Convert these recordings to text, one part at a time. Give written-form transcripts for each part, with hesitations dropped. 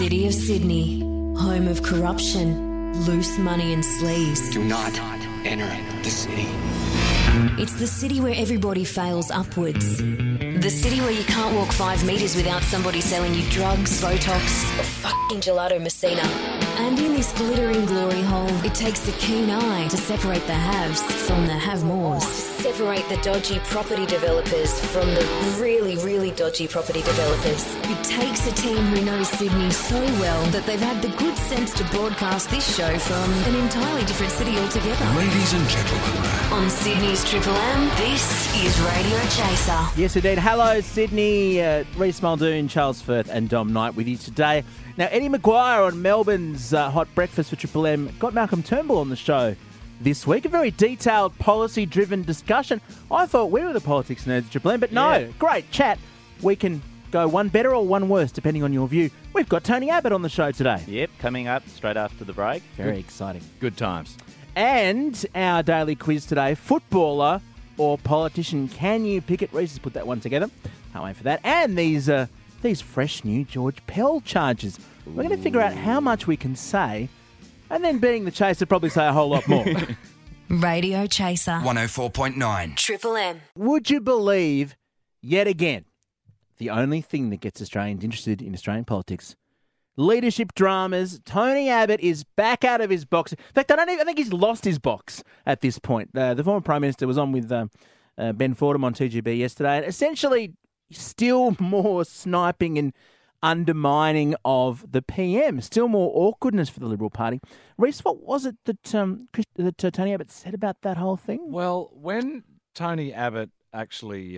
city of Sydney, home of corruption, loose money and sleaze. Do not enter the city. It's the city where everybody fails upwards. The city where you can't walk 5 metres without somebody selling you drugs, Botox, or fucking gelato Messina. And in this glittering glory hole, it takes a keen eye to separate the haves from the have-mores. Separate the dodgy property developers from the really, really dodgy property developers. It takes a team who knows Sydney so well that they've had the good sense to broadcast this show from an entirely different city altogether. Ladies and gentlemen, On Sydney's Triple M, this is Radio Chaser. Yes, indeed. Hello, Sydney. Reece Muldoon, Charles Firth and Dom Knight with you today. Now, Eddie McGuire on Melbourne's Hot Breakfast for Triple M got Malcolm Turnbull on the show this week. A very detailed, policy-driven discussion. I thought we were the politics nerds at Triple M, but no, great chat. We can go one better or one worse, depending on your view. We've got Tony Abbott on the show today. Yep, coming up straight after the break. Very exciting. Good times. And our daily quiz today, footballer or politician, can you pick it? Reece has put that one together. Can't wait for that. And these fresh new George Pell charges. We're going to figure out how much we can say, and then being the chaser, probably say a whole lot more. Radio Chaser. 104.9. Triple M. Would you believe, yet again, the only thing that gets Australians interested in Australian politics, leadership dramas. Tony Abbott is back out of his box. In fact, I think he's lost his box at this point. The former Prime Minister was on with Ben Fordham on 2GB yesterday, and essentially still more sniping and undermining of the PM. Still more awkwardness for the Liberal Party. Reece, what was it that Tony Abbott said about that whole thing? Well, when Tony Abbott actually,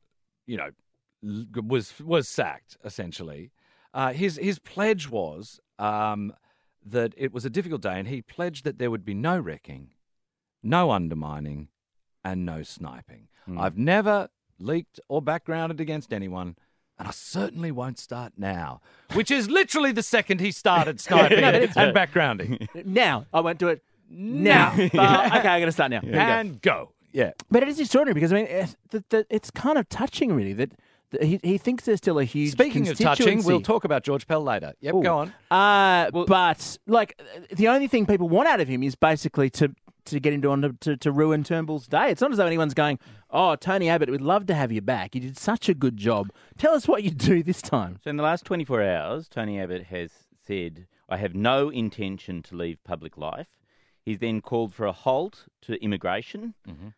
was sacked, essentially, his pledge was that it was a difficult day, and he pledged that there would be no wrecking, no undermining, and no sniping. I've never leaked or backgrounded against anyone, and I certainly won't start now, which is literally the second he started sniping and backgrounding. Now. I won't do it now. Okay, I'm going to start now. And go. Yeah. But it is extraordinary because, I mean, it's kind of touching, really, that he thinks there's still a huge Speaking of touching, we'll talk about George Pell later. Yep, Ooh. Go on. But, the only thing people want out of him is basically to get him to ruin Turnbull's day. It's not as though anyone's going, oh, Tony Abbott, we'd love to have you back. You did such a good job. Tell us what you do this time. So in the last 24 hours, Tony Abbott has said, I have no intention to leave public life. He's then called for a halt to immigration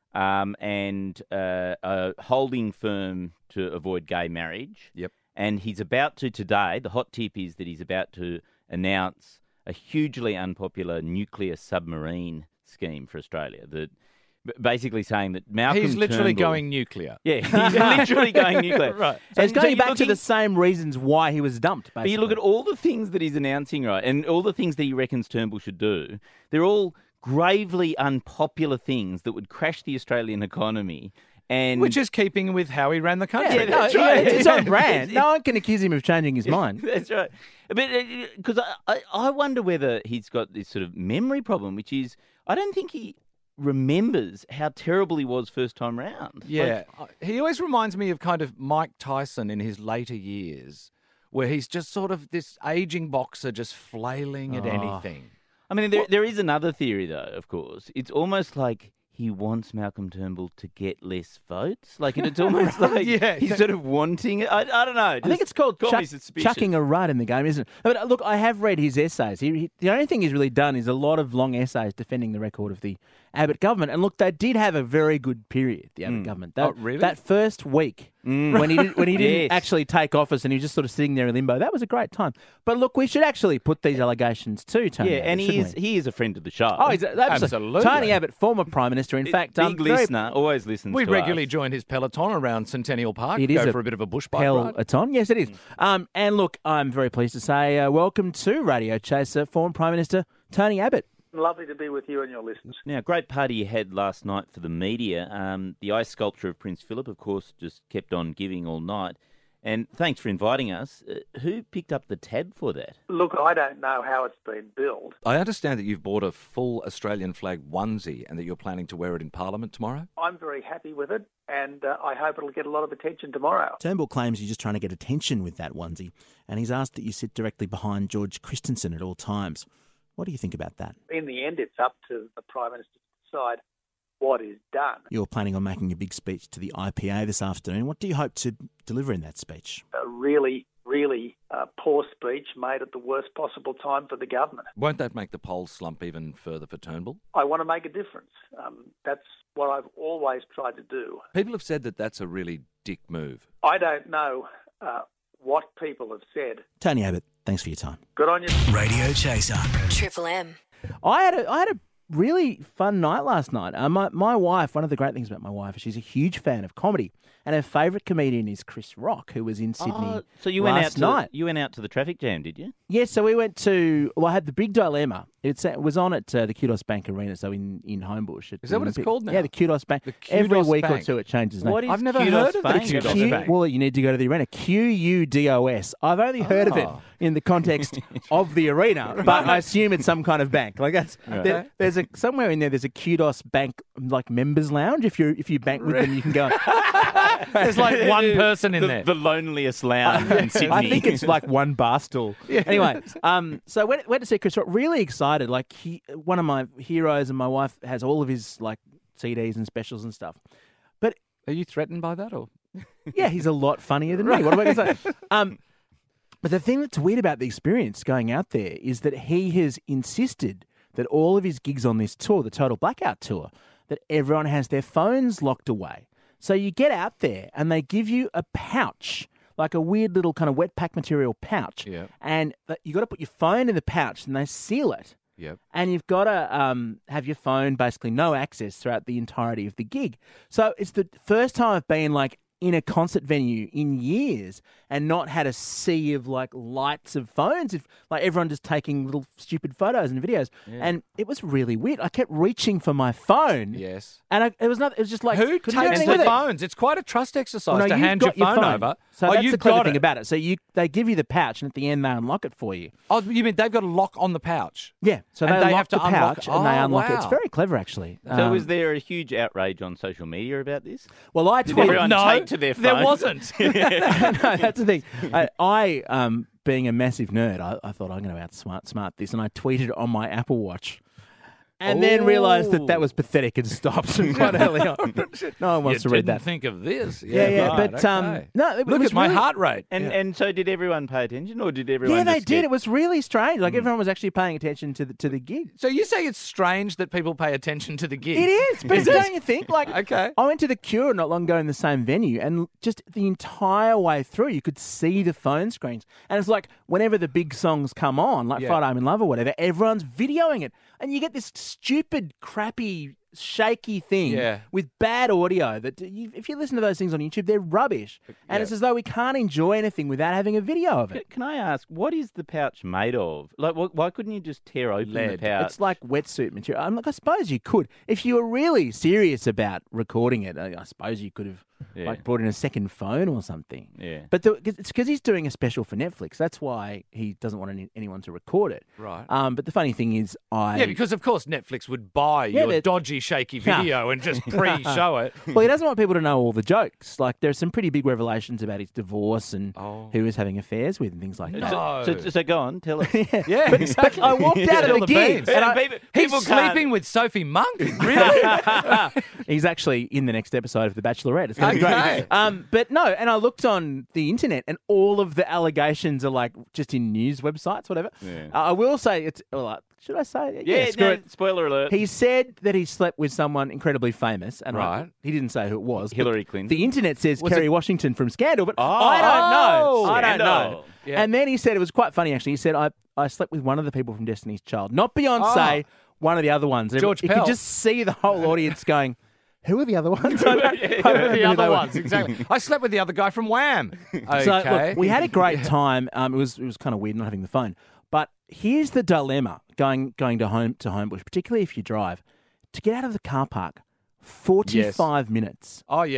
and a holding firm to avoid gay marriage. Yep. And he's about to today, the hot tip is that he's about to announce a hugely unpopular nuclear submarine scheme for Australia. That basically saying that Malcolm He's literally Turnbull, going nuclear. Yeah, he's literally going nuclear. Right. So he's going you're back to the same reasons why he was dumped, basically. But you look at all the things that he's announcing, right, and all the things that he reckons Turnbull should do, they're all gravely unpopular things that would crash the Australian economy. And Which is keeping with how he ran the country. Yeah, that's right. It's on brand. No one can accuse him of changing his mind. That's right. But because I wonder whether he's got this sort of memory problem, which is I don't think he remembers how terrible he was first time round. Yeah. He always reminds me of kind of Mike Tyson in his later years, where he's just sort of this aging boxer just flailing at anything. I mean, there is another theory, though, of course. It's almost like he wants Malcolm Turnbull to get less votes. Like, it's almost like he's sort of wanting it. I don't know. I think it's called chucking a rud in the game, isn't it? But look, I have read his essays. The only thing he's really done is a lot of long essays defending the record of the Abbott government. And look, they did have a very good period, the Abbott government. Really? That first week when he didn't actually take office and he was just sort of sitting there in limbo, that was a great time. But look, we should actually put these allegations to Tony Abbott, and shouldn't we? he is a friend of the show. Oh, he's absolutely. Tony Abbott, former Prime Minister. In fact, big listener, always listens We to regularly us. join his peloton around Centennial Park. It is go for a bit of a bush bike ride. Peloton. Yes, it is. And look, I'm very pleased to say welcome to Radio Chaser, former Prime Minister Tony Abbott. Lovely to be with you and your listeners. Now, great party you had last night for the media. The ice sculpture of Prince Philip, of course, just kept on giving all night. And thanks for inviting us. Who picked up the tab for that? Look, I don't know how it's been billed. I understand that you've bought a full Australian flag onesie and that you're planning to wear it in Parliament tomorrow. I'm very happy with it, and I hope it'll get a lot of attention tomorrow. Turnbull claims you're just trying to get attention with that onesie, and he's asked that you sit directly behind George Christensen at all times. What do you think about that? In the end, it's up to the Prime Minister to decide what is done. You're planning on making a big speech to the IPA this afternoon. What do you hope to deliver in that speech? A really, really poor speech made at the worst possible time for the government. Won't that make the polls slump even further for Turnbull? I want to make a difference. That's what I've always tried to do. People have said that that's a really dick move. I don't know what people have said. Tony Abbott, thanks for your time. Good on you. Radio Chaser. Triple M. I had a really fun night last night. My wife, one of the great things about my wife is she's a huge fan of comedy, and her favourite comedian is Chris Rock, who was in Sydney So you last night. You went out to the traffic jam, did you? Yes, so we went to. Well, I had the big dilemma. It was on at the Kudos Bank Arena, so in Homebush. Is that what it's called now? Yeah, the Kudos Bank. The Every Kudos week or Bank. two, it changes name. What is I've never Kudos heard of the Bank? Kudos Bank. Well, you need to go to the arena. Kudos. I've only heard of it in the context of the arena, but I assume it's some kind of bank. Like that's there's somewhere in there. There's a Kudos Bank like members lounge. If you bank with them, you can go. There's like one person in there. The loneliest lounge in Sydney. I think it's like one bar stool. Anyway, so went to see Chris Rock. Really excited. Like one of my heroes, and my wife has all of his like CDs and specials and stuff. But Are you threatened by that, or? yeah, he's a lot funnier than me. What am I going to say? But the thing that's weird about the experience going out there is that he has insisted that all of his gigs on this tour, the Total Blackout Tour, that everyone has their phones locked away. So you get out there and they give you a pouch, like a weird little kind of wet pack material pouch. Yeah. And you got to put your phone in the pouch and they seal it. Yep. And you've got to have your phone basically no access throughout the entirety of the gig. So it's the first time I've been like in a concert venue in years and not had a sea of like lights of phones, like everyone just taking little stupid photos and videos. And it was really weird. I kept reaching for my phone. Yes. And it was just like, Who couldn't do takes anything the with it. phones? It's quite a trust exercise Well, no, to you've hand your got phone over. So that's you've the clever got thing it. about it. So they give you the pouch and at the end they unlock it for you. Oh, you mean they've got a lock on the pouch? Yeah. So And they they unlock have to the unlock pouch it. and they Oh, unlock it. wow. It's very clever, actually. So was there a huge outrage on social media about this? Well, I Did tweeted. everyone No, take to their there phone? wasn't. No, that's the thing. I being a massive nerd, I thought I'm going to outsmart this, and I tweeted on my Apple Watch, and then realised that was pathetic and stopped quite early on. No one wants you to read didn't that. think of this. Yeah, right, but okay. no, it Look was at my really- heart rate. And so did everyone pay attention, or did everyone? Yeah, they just did. get- It was really strange. Like everyone was actually paying attention to the gig. So you say it's strange that people pay attention to the gig? It is, but don't you think? Like, Okay. I went to the Cure not long ago in the same venue, and just the entire way through, you could see the phone screens. And it's like whenever the big songs come on, like Yeah. Friday I'm in Love or whatever, everyone's videoing it, and you get this stupid, crappy, shaky thing Yeah. with bad audio. That if you listen to those things on YouTube, they're rubbish, and Yeah. it's as though we can't enjoy anything without having a video of it. Can I ask, what is the pouch made of? Like, why couldn't you just tear open Lead. the pouch? It's like wetsuit material. I'm like, I suppose you could. If you were really serious about recording it, I suppose you could have like brought in a second phone or something. Yeah. But it's because he's doing a special for Netflix. That's why he doesn't want anyone to record it. Right. But the funny thing is, Yeah, because of course Netflix would buy Yeah, your but- dodgy, shaky video and just pre-show it. well, he doesn't want people to know all the jokes. Like, there's some pretty big revelations about his divorce and who he was having affairs with and things like that. So go on, tell us. Yeah, exactly. But I walked out of Spill the gig, beans. and He's People can't- sleeping with Sophie Monk? Really? he's actually in the next episode of The Bachelorette. It's going to be Okay. great. But no, and I looked on the internet, and all of the allegations are like just in news websites, whatever. Yeah. I will say it's. Well, should I say it? Yeah, screw no, it. spoiler alert. He said that he slept with someone incredibly famous, and Right. he didn't say who it was. but Hillary Clinton. The internet says Was Kerry it- Washington from Scandal, but Oh. I don't know. I don't know. Scandal. Yeah. And then he said it was quite funny. Actually, he said I slept with one of the people from Destiny's Child, not Beyonce, one of the other ones. George you Pell. could just see the whole audience going, "Who are the other ones?" I don't remember the who other they were. ones, exactly. I slept with the other guy from Wham. Okay. So look, we had a great time. It was kind of weird not having the phone. But here's the dilemma going to Homebush, particularly if you drive, to get out of the car park, 45 minutes. Oh, yeah.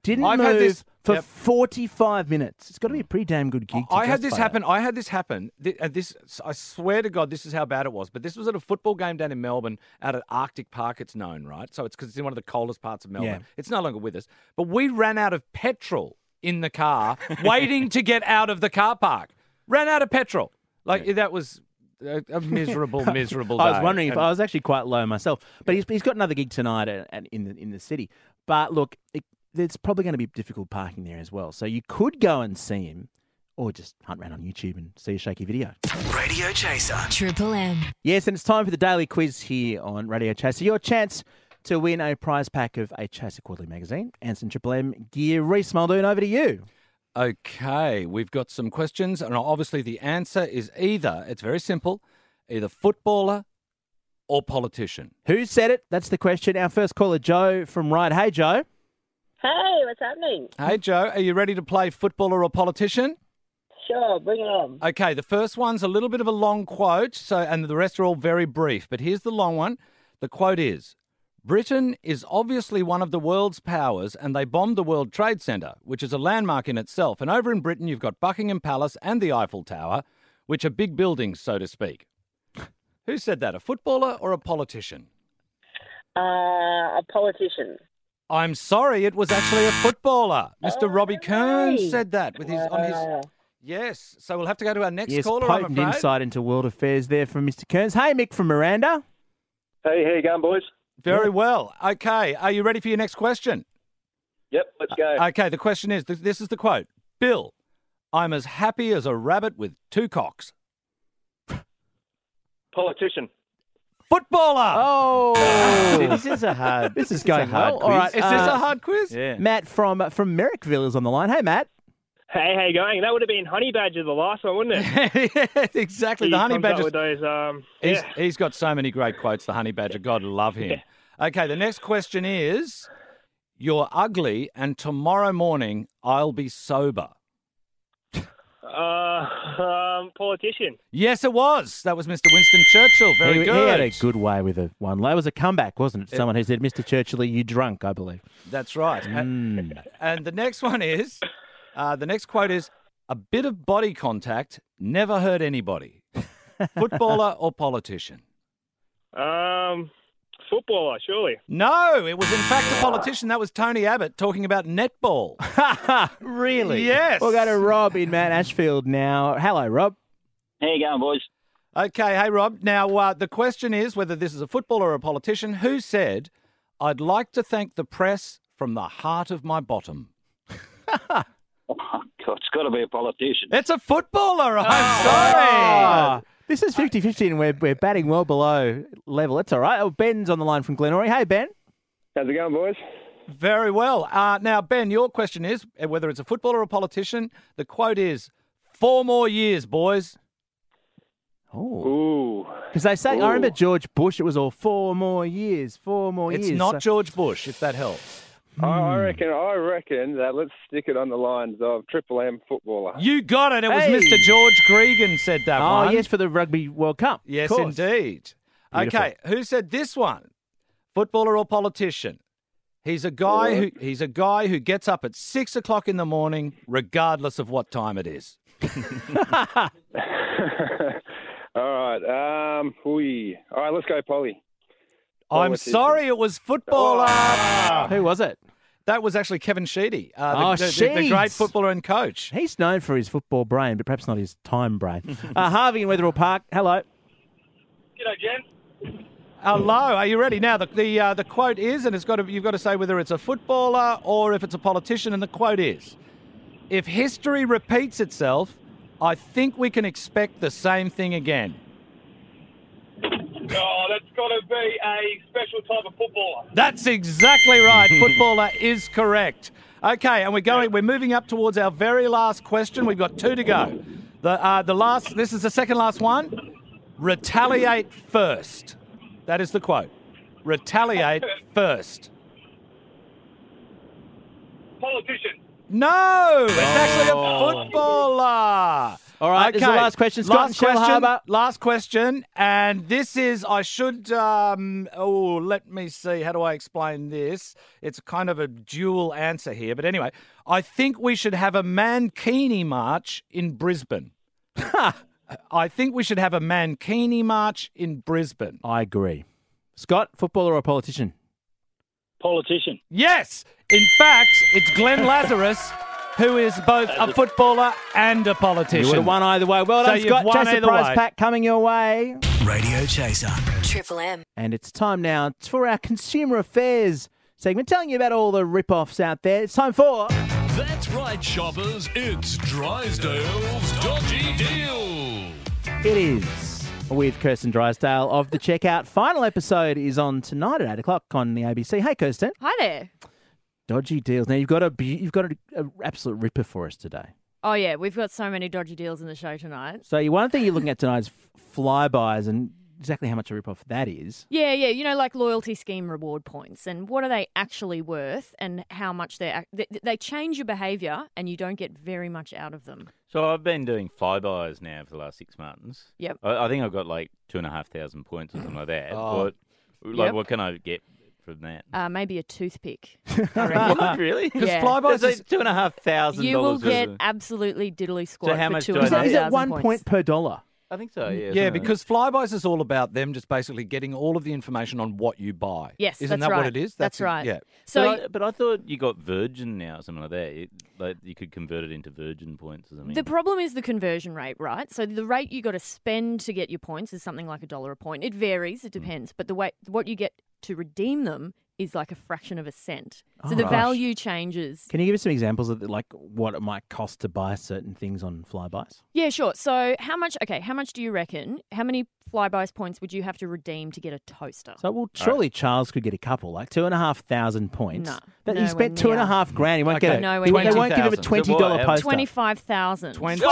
Didn't I've move had this- for yep. 45 minutes. It's got to be a pretty damn good gig to I had this justify happen. that. I had this happen. I swear to God, this is how bad it was. But this was at a football game down in Melbourne, out at Arctic Park. It's known, right? So it's because it's in one of the coldest parts of Melbourne. Yeah. It's no longer with us. But we ran out of petrol in the car, waiting to get out of the car park. Ran out of petrol. That was a miserable, miserable day. I was wondering if And- I was actually quite low myself, but he's got another gig tonight in the city. But look, there's probably going to be difficult parking there as well. So you could go and see him, or just hunt around on YouTube and see a shaky video. Radio Chaser. Triple M. Yes, and it's time for the daily quiz here on Radio Chaser. Your chance to win a prize pack of a Chaser Quarterly magazine and some Triple M gear. Reece Muldoon, over to you. Okay, we've got some questions, and obviously the answer is it's very simple, either footballer or politician. Who said it? That's the question. Our first caller, Joe from Ryde. Hey, Joe. Hey, what's happening? Hey, Joe, are you ready to play footballer or politician? Sure, bring it on. Okay, the first one's a little bit of a long quote, and the rest are all very brief. But here's the long one. The quote is, Britain is obviously one of the world's powers, and they bombed the World Trade Centre, which is a landmark in itself. And over in Britain, you've got Buckingham Palace and the Eiffel Tower, which are big buildings, so to speak. Who said that, a footballer or a politician? A politician. I'm sorry, it was actually a footballer. Mr. Robbie Kearns said that with on his. Yes, so we'll have to go to our next Yes, caller, I'm potent afraid. insight into world affairs there from Mr. Kearns. Hey, Mick from Miranda. Hey, how you going, boys? Very well. Okay, are you ready for your next question? Yep, let's go. Okay, the question is, this is the quote. Bill, I'm as happy as a rabbit with two cocks. Politician. Footballer! Oh, This is a hard. this is a going hard well. quiz. All right, Is this a hard quiz? Yeah. Matt from Merrickville is on the line. Hey, Matt. Hey, how you going? That would have been Honey Badger, the last one, wouldn't it? Yes, exactly. He The Honey comes up Badger. with those, He's got so many great quotes, the Honey Badger. God love him. Okay, the next question is, you're ugly and tomorrow morning I'll be sober. politician. Yes, it was. That was Mr. Winston Churchill. Very He good. had a good way with a one. That was a comeback, wasn't it? Someone who said, Mr. Churchill, you drunk, I believe. That's right. And the next one is, the next quote is, a bit of body contact never hurt anybody. Footballer or politician? Footballer, surely. No, it was in fact a politician. That was Tony Abbott talking about netball. Really? Yes. We'll go to Rob in Mount Ashfield now. Hello, Rob. How you going, boys? Okay, hey Rob. Now, the question is whether this is a footballer or a politician. Who said, I'd like to thank the press from the heart of my bottom? Oh, God, it's got to be a politician. It's a footballer. I'm sorry. This is 50-50 and we're batting well below level. That's all right. Oh, Ben's on the line from Glenorchy. Hey, Ben. How's it going, boys? Very well. Now, Ben, your question is whether it's a footballer or a politician. The quote is, 4 more years, boys. Oh. Ooh. Because they say, I remember George Bush, it was all 4 more years, 4 more years. It's not So- George Bush, if that helps. I reckon that let's stick it on the lines of Triple M footballer. You got it. It was Hey. Mr. George Gregan said that Oh, one. yes, for the Rugby World Cup. Of Yes, course. indeed. Beautiful. Okay, who said this one? Footballer or politician? He's a guy who gets up at 6 o'clock in the morning, regardless of what time it is. All right. All right, let's go, Polly. I'm Politician. sorry, it was footballer. Who was it? That was actually Kevin Sheedy, Oh, the Sheeds. great footballer and coach. He's known for his football brain, but perhaps not his time brain. Harvey in Wetherill Park. Hello. G'day, Jen. Hello, are you ready? Now, the quote is, and you've got to say whether it's a footballer or if it's a politician, and the quote is, if history repeats itself, I think we can expect the same thing again. Oh, that's got to be a special type of footballer. That's exactly right. Footballer is correct. Okay, and we're moving up towards our very last question. We've got 2 to go. This is the second last one. Retaliate first. That is the quote. Retaliate first. Politician. No, it's actually a footballer. All right, this is the last question. Scott and Shell Harbour. Last question, and this is, I should, let me see, how do I explain this? It's kind of a dual answer here, but anyway, I think we should have a Mankini march in Brisbane. I think we should have a Mankini march in Brisbane. I agree. Scott, footballer or politician? Politician. Yes! In fact, it's Glenn Lazarus, who is both a footballer and a politician. You would have won either way. Well done, you've Scott. won Chase the either prize way. pack coming your way. Radio Chaser. Triple M. And it's time now for our Consumer Affairs segment, telling you about all the rip-offs out there. It's time for... That's right, shoppers. It's Drysdale's Dodgy Deal. It is with Kirsten Drysdale of The Checkout. Final episode is on tonight at 8 o'clock on the ABC. Hey, Kirsten. Hi there. Dodgy deals. Now, you've got an absolute ripper for us today. Oh, yeah, we've got so many dodgy deals in the show tonight. So one thing you're looking at tonight is flybys and exactly how much a rip-off that is. Yeah, you know, like loyalty scheme reward points and what are they actually worth and how much they change your behaviour and you don't get very much out of them. So I've been doing flybys now for the last 6 months. Yep. I think I've got like 2,500 points or something like that. Oh. What can I get from that? Maybe a toothpick. I reckon. What, really? Because Yeah. flybys That's is... like $2,500. You will worth get of- absolutely diddly squat So how for much do I Is know? it 2,500 1 points. point per dollar? I think so, yeah. Yeah, something. because flybys is all about them just basically getting all of the information on what you buy. Yes, Isn't that's that right. what it is? That's right. Yeah. So But I thought you got Virgin now or something like that. Like you could convert it into Virgin points or something. the problem is the conversion rate, right? So the rate you got to spend to get your points is something like $1 a point. It varies, it depends, but what you get to redeem them is like a fraction of a cent. So the gosh. value changes. Can you give us some examples of like what it might cost to buy certain things on flybys? Yeah, sure. So how much do you reckon? How many flybys points would you have to redeem to get a toaster? So, well, surely Charles could get a couple, like 2,500 points. No, But he nowhere spent near. $2,500. He won't get it. Nowhere They near. won't give him a $20,000. $20 So what? poster. 25,000.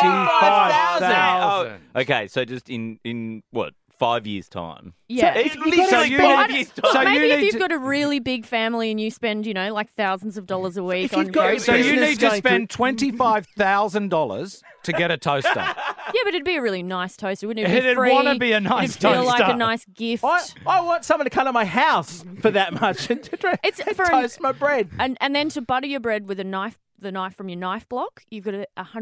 25,000. Okay, so just in what, 5 years' time? Yeah. So if you Literally get So it- you five need- years' so time. you Maybe if need you've to- got a really big family and you spend, like thousands of dollars a week If on you've got- groceries. So you Business need to going spend $25,000 to get a toaster. Yeah, but it'd be a really nice toaster, wouldn't it? It'd free. wanna be a nice It'd feel like toaster. a nice gift. I want someone to come to my house for that much and to It's for toast my bread. And then to butter your bread with the knife from your knife block, you've got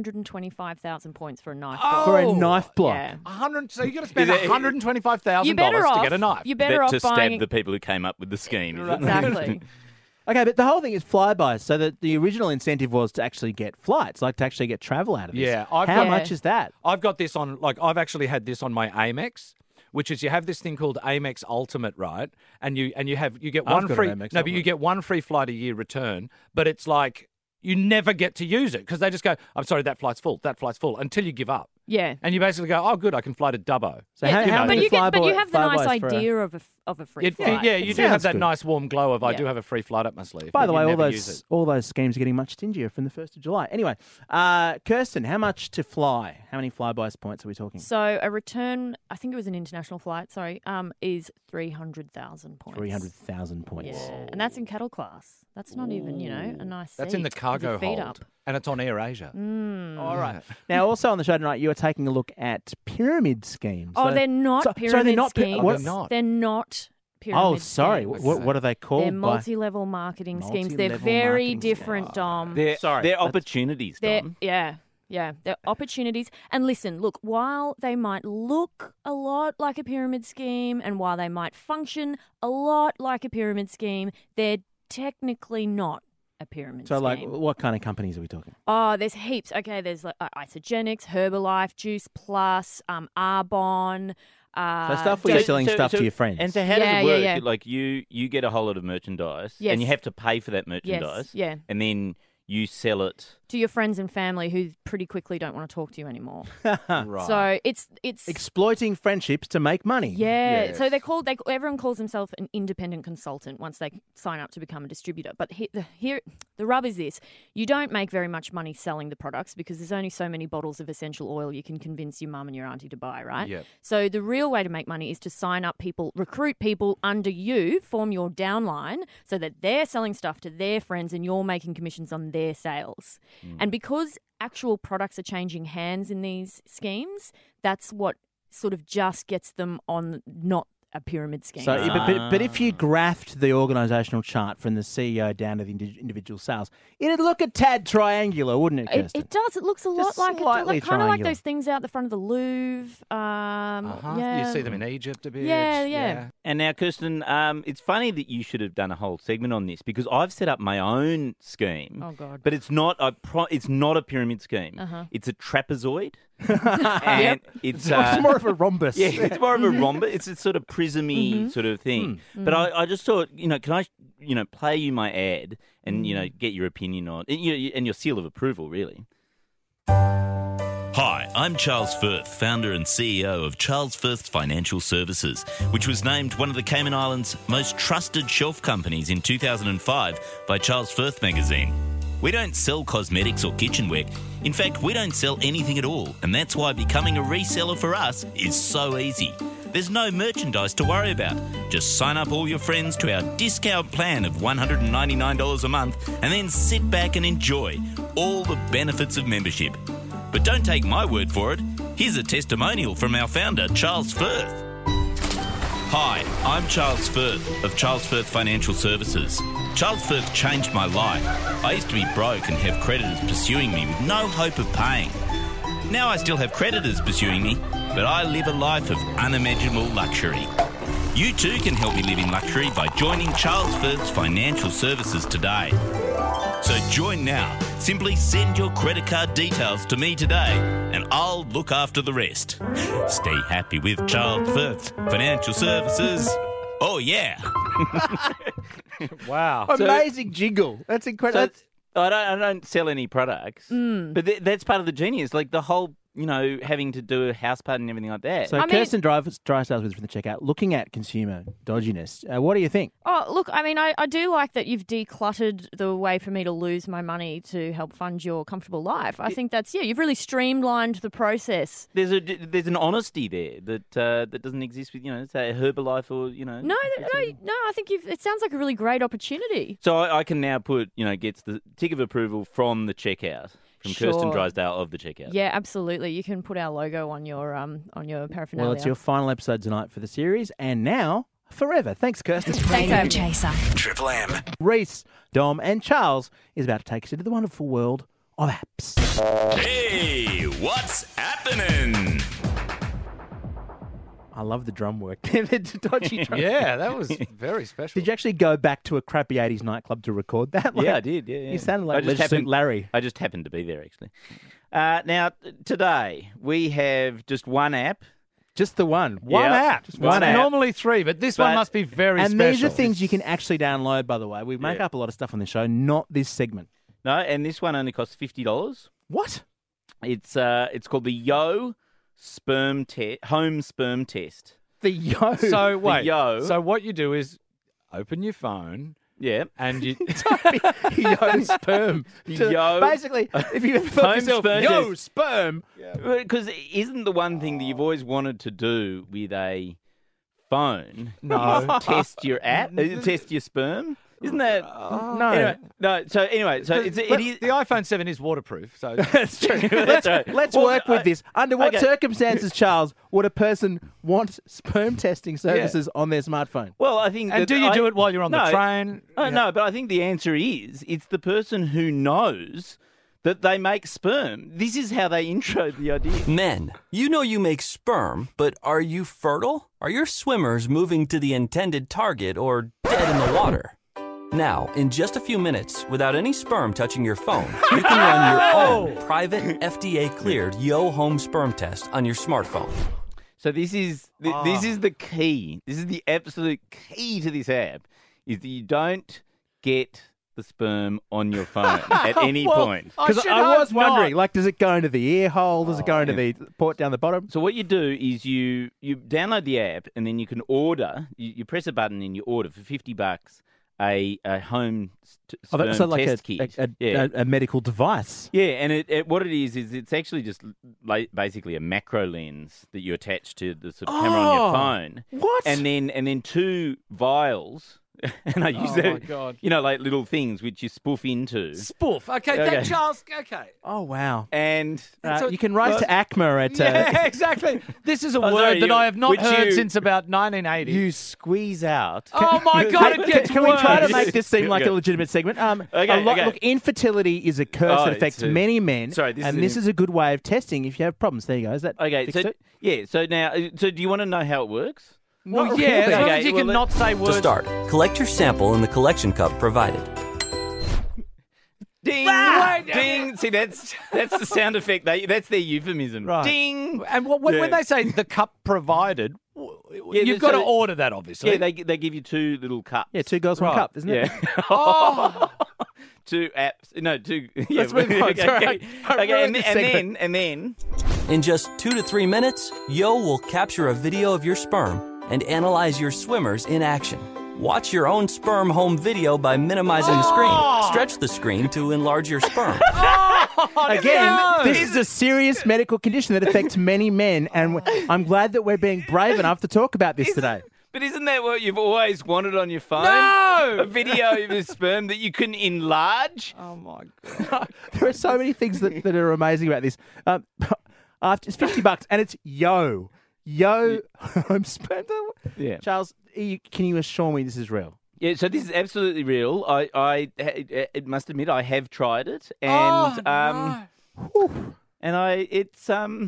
125,000 points for a knife block. For a knife block. Yeah. 100. So you got to spend Is it- $125,000 You're better to off. get a knife. You're better off to stab buying. the people who came up with the scheme. Is it? Exactly. Okay, but the whole thing is flybys. So that the original incentive was to actually get flights, like to actually get travel out of this. Yeah, How got- much is that? I've got this on, I've actually had this on my Amex, which is you have this thing called Amex Ultimate, right? And you get I've one got an free, Amex but you Ultimate. get one free flight a year return, but it's like you never get to use it because they just go, I'm sorry, that flight's full, until you give up. Yeah. And you basically go, oh, good, I can fly to Dubbo. So Yeah, how but many you have the flybys nice for a- idea of a free It, flight. yeah, you It do have sounds that good. nice warm glow of I Yeah. do have a free flight up my sleeve. By but the you way, never use it. all those schemes are getting much stingier from the 1st of July. Anyway, Kirsten, how much to fly? How many flybys points are we talking? So a return, I think it was an international flight, is 300,000 points. 300,000 points. Yeah, and that's in cattle class. That's not even, a nice That's in the seat with cargo your feet hold. up. And it's on Air Asia. All right. Now, also on the show tonight, you are taking a look at pyramid schemes. Oh, So- they're not sorry, pyramid they're not schemes. what- They're not. They're not pyramid Oh, sorry. schemes. What are they called? They're by- multi-level marketing schemes. They're Multi-level very marketing different, schemes. Dom. They're Sorry, opportunities, They're, Dom. yeah, they're opportunities. And listen, look, while they might look a lot like a pyramid scheme and while they might function a lot like a pyramid scheme, they're technically not a pyramid So, scheme. like, what kind of companies are we talking? Oh, there's heaps. Okay, there's like Isogenics, Herbalife, Juice Plus, Arbonne. So stuff where you're selling stuff to your friends. And so how Yeah, does it work? yeah, yeah. Like you get a whole lot of merchandise Yes. and you have to pay for that merchandise. yeah. And then you sell it. To your friends and family who pretty quickly don't want to talk to you anymore. Right. So it's Exploiting friendships to make money. yeah. Yes. So everyone calls themselves an independent consultant once they sign up to become a distributor. But the rub is this: you don't make very much money selling the products because there's only so many bottles of essential oil you can convince your mum and your auntie to buy, right? Yep. So the real way to make money is to sign up people, recruit people under you, form your downline, so that they're selling stuff to their friends and you're making commissions on their sales. And because actual products are changing hands in these schemes, that's what sort of just gets them on not a pyramid scheme. So, but if you graphed the organisational chart from the CEO down to the individual sales, it'd look a tad triangular, wouldn't it, Kirsten? It does. It looks a lot like slightly kind of like triangular. those things out the front of the Louvre. Yeah. You see them in Egypt a bit. Yeah. And now, Kirsten, it's funny that you should have done a whole segment on this because I've set up my own scheme. Oh, God. But it's not it's not a pyramid scheme. Uh-huh. It's a trapezoid. And it's more of a rhombus. Yeah, it's more of a rhombus. It's a sort of prismy sort of thing. But I just thought, can I, play you my ad and, get your opinion on and your seal of approval, really. Hi, I'm Charles Firth, founder and CEO of Charles Firth Financial Services, which was named one of the Cayman Islands' most trusted shelf companies in 2005 by Charles Firth magazine. We don't sell cosmetics or kitchenware. In fact, we don't sell anything at all, and that's why becoming a reseller for us is so easy. There's no merchandise to worry about. Just sign up all your friends to our discount plan of $199 a month and then sit back and enjoy all the benefits of membership. But don't take my word for it. Here's a testimonial from our founder, Charles Firth. Hi, I'm Charles Firth of Charles Firth Financial Services. Charles Firth changed my life. I used to be broke and have creditors pursuing me with no hope of paying. Now I still have creditors pursuing me, but I live a life of unimaginable luxury. You too can help me live in luxury by joining Charles Firth's Financial Services today. So join now. Simply send your credit card details to me today and I'll look after the rest. Stay happy with Charles Firth's Financial Services. Oh, yeah. Wow. Amazing jingle. That's incredible. I don't sell any products, but that's part of the genius. Like the whole, having to do a house party and everything like that. So Kirsten Drysdale was from the checkout, looking at consumer dodginess. What do you think? Oh, look, I do like that you've decluttered the way for me to lose my money to help fund your comfortable life. I think that's, you've really streamlined the process. There's an honesty there that doesn't exist with, say Herbalife or, No, I think it sounds like a really great opportunity. So I can now put, gets the tick of approval from the checkout. From Kirsten Drysdale of the checkout. Yeah, absolutely. You can put our logo on your paraphernalia. Well, it's your final episode tonight for the series, and now forever. Thanks, Kirsten. Radio Chaser. Triple M. Reese, Dom, and Charles is about to take us into the wonderful world of apps. Hey, what's happening? I love the drum work. The dodgy drum. Yeah, that was very special. Did you actually go back to a crappy 80s nightclub to record that? Yeah, I did. Yeah. You sounded like Leisure Suit Larry. I just happened to be there, actually. Now, today, we have just one app. Just the one. One app. Just one app. Normally three, but this one must be very special. And these are things you can actually download, by the way. We make up a lot of stuff on the show, not this segment. No, and this one only costs $50. What? It's called the Yo Home Sperm Test. The Yo. So wait. The Yo. So what you do is open your phone. Yeah. And you Yo sperm. Yo. Basically, if you thought yourself, yo sperm. Because isn't the one thing that you've always wanted to do with a phone? No. Test your test your sperm. Isn't that no? No. So anyway, so it is the iPhone 7 is waterproof. So that's true. Let's work with this. Under what circumstances, Charles, would a person want sperm testing services on their smartphone? Well, I think. And do you do it while you're on the train? No, but I think the answer is it's the person who knows that they make sperm. This is how they intro the idea. Men, you know you make sperm, but are you fertile? Are your swimmers moving to the intended target or dead in the water? Now, in just a few minutes, without any sperm touching your phone, you can run your own private FDA-cleared Yo Home Sperm Test on your smartphone. So this is the key. This is the absolute key to this app, is that you don't get the sperm on your phone at any point. Because I was wondering, does it go into the ear hole? Does it go into the port down the bottom? So what you do is you download the app and then you can order. You press a button and you order for $50 a home sperm test kit. A medical device. Yeah, and what it is it's actually just basically a macro lens that you attach to the sort of camera on your phone. What? And then two vials And I use Oh, that, my God. you know, like little things which you spoof into. Spoof. Okay, Okay. Charles. Okay. Oh, wow. And you can write to ACMA at... Yeah, exactly. This is a Oh, word sorry, that I have not which heard you- since about 1980. You squeeze out. Oh, my God, it gets Can worse. we try to make this seem like a legitimate segment? Okay. Look, infertility is a curse Oh, that affects it's a- many men, Sorry, this and is this an- is a good way of testing if you have problems. There you go. Is that Okay, fixed so it? yeah, so now, so do you want to know how it works? Well, Not yeah, really. as long Okay, as you well, can not say To words. start, collect your sample in the collection cup provided. Ding! Ding! See, that's the sound effect. That's their euphemism. Right. Ding! And when Yeah. they say the cup provided, Yeah, you've got to so- order that, obviously. Yeah, they give you 2 little cups. Yeah, 2 girls, 1 Right. cup, isn't it? Yeah. Oh. 2 apps. No, 2. Yeah, Let's move on. It's all right. I Okay, ruined this segment. and then. In just 2 to 3 minutes, Yo will capture a video of your sperm and analyze your swimmers in action. Watch your own sperm home video by minimizing the screen. Stretch the screen to enlarge your sperm. Again, this is a serious medical condition that affects many men, and I'm glad that we're being brave enough to talk about this today. But isn't that what you've always wanted on your phone? No! A video of your sperm that you can enlarge? Oh, my God. There are so many things that are amazing about this. After it's $50, and it's Yo home sperm. Yeah. Charles, can you assure me this is real? Yeah, so this is absolutely real. I must admit I have tried it, and it's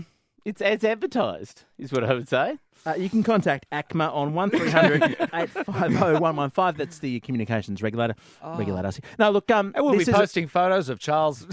as advertised, is what I would say. You can contact ACMA on 1300 850 115. That's the communications regulator. No, look, We'll be this is posting photos of Charles.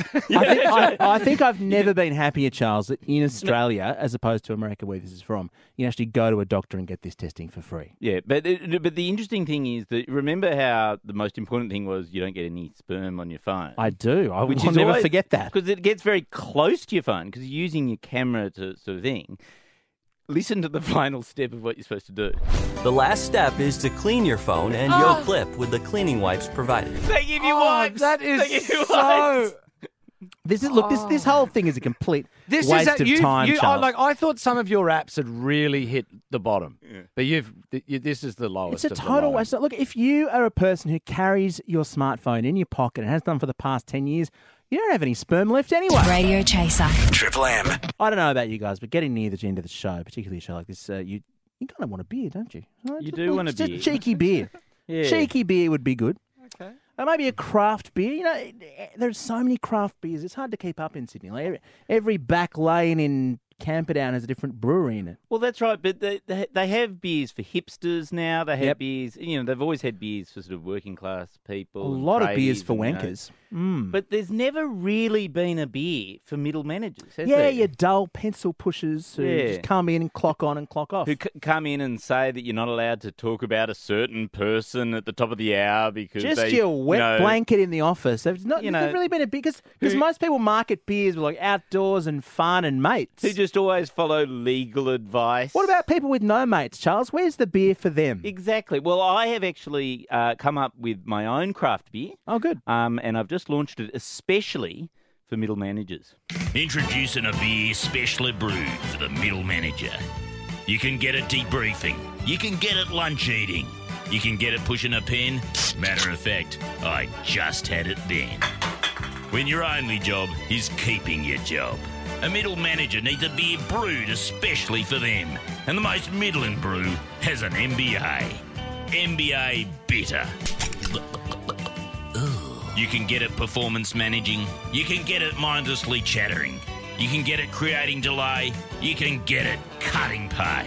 I think I've never been happier, Charles, that in Australia, as opposed to America, where this is from, you can actually go to a doctor and get this testing for free. Yeah, but the interesting thing is that remember how the most important thing was you don't get any sperm on your phone. I do. I will Which is never always- forget that. Because it gets very close to your phone because you're using your camera to sort of thing. Listen to the final step of what you're supposed to do. The last step is to clean your phone and Yo Clip with the cleaning wipes provided. They give you wipes. That They give is you so... wipes. This is this whole thing is a complete This waste is of time, Charles. I thought some of your apps had really hit the bottom, but this is the lowest. It's a of the total low. waste. Look, if you are a person who carries your smartphone in your pocket and has done for the past 10 years, you don't have any sperm left anyway. Radio Chaser. Triple M. I don't know about you guys, but getting near the end of the show, particularly a show like this, you kind of want a beer, don't you? You do want a Just beer. cheeky beer. Yeah. Cheeky beer would be good. Okay. Maybe a craft beer. You know, there's so many craft beers. It's hard to keep up in Sydney. Like every back lane in Camperdown has a different brewery in it. Well, that's right, but they have beers for hipsters now. They have beers, they've always had beers for sort of working class people. A and lot of beers tradies for and, wankers. But there's never really been a beer for middle managers, has Yeah, there? your dull pencil pushers who Yeah. just come in and clock on and clock off. Who come in and say that you're not allowed to talk about a certain person at the top of the hour because Just they, your wet blanket in the office. There's not You know, there's really been a big because most people market beers with like outdoors and fun and mates. who just always follow legal advice. What about people with no mates, Charles? Where's the beer for them? Exactly. Well, I have actually come up with my own craft beer. Oh, good. And I've just launched it especially for middle managers. Introducing a beer specially brewed for the middle manager. You can get it debriefing. You can get it lunch eating. You can get it pushing a pen. Matter of fact, I just had it then. When your only job is keeping your job. A middle manager needs a beer brewed especially for them. And the most middling brew has an MBA. MBA Bitter. You can get it performance managing. You can get it mindlessly chattering. You can get it creating delay. You can get it cutting pay.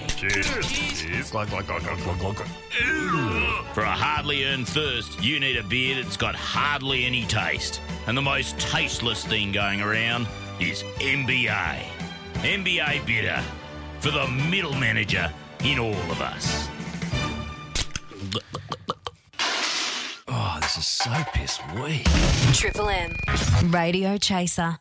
For a hardly earned thirst, you need a beer that's got hardly any taste. And the most tasteless thing going around is MBA. MBA Bitter. For the middle manager in all of us. Oh, this is so piss weak. Triple M. Radio Chaser.